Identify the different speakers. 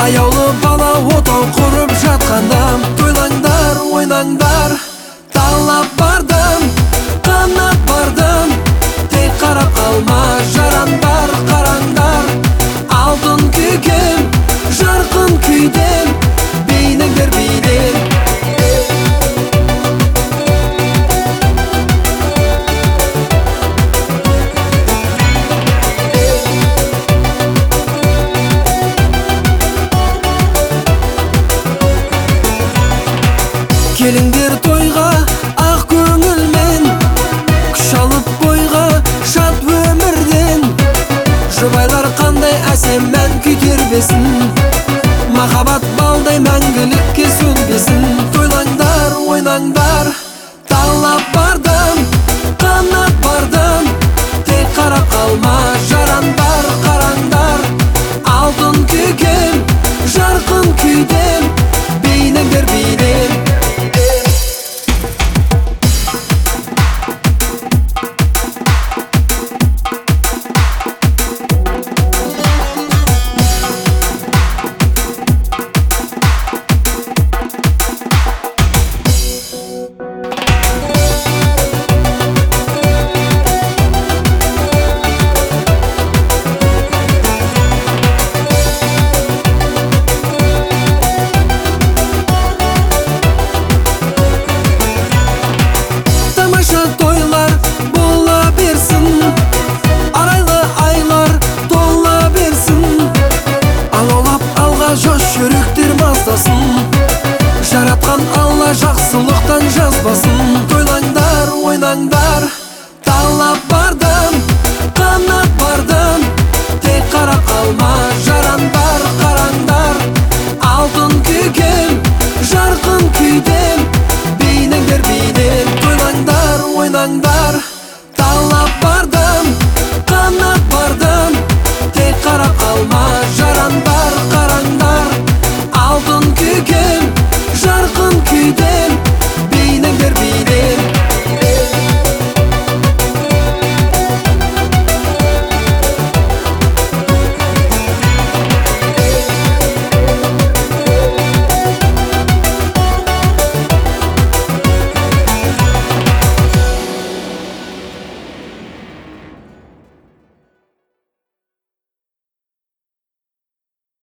Speaker 1: аяулы бала отау құрып жатқанда, тойлаңдар, ойнаңдар, талап бардым, қанат бардым, тек қарап қалма жарандар, қараңдар, алтын күйгем, жарқын күйдем, бейнеңдер бейнем. Келіңдер тойға ақ көңілмен, күш алып бойға шат өмірден. Жұбайлар қандай әсем мән күй тербесін, махаббат балдай мәңгілікке сөнбесін. Тойлаңдар, ойнаңдар, талап бардым, қанат бардым, тек қарап қалма жарандар, қараңдар, алтын күйгем, жарқын күйдем, бейнеңдер бейнем.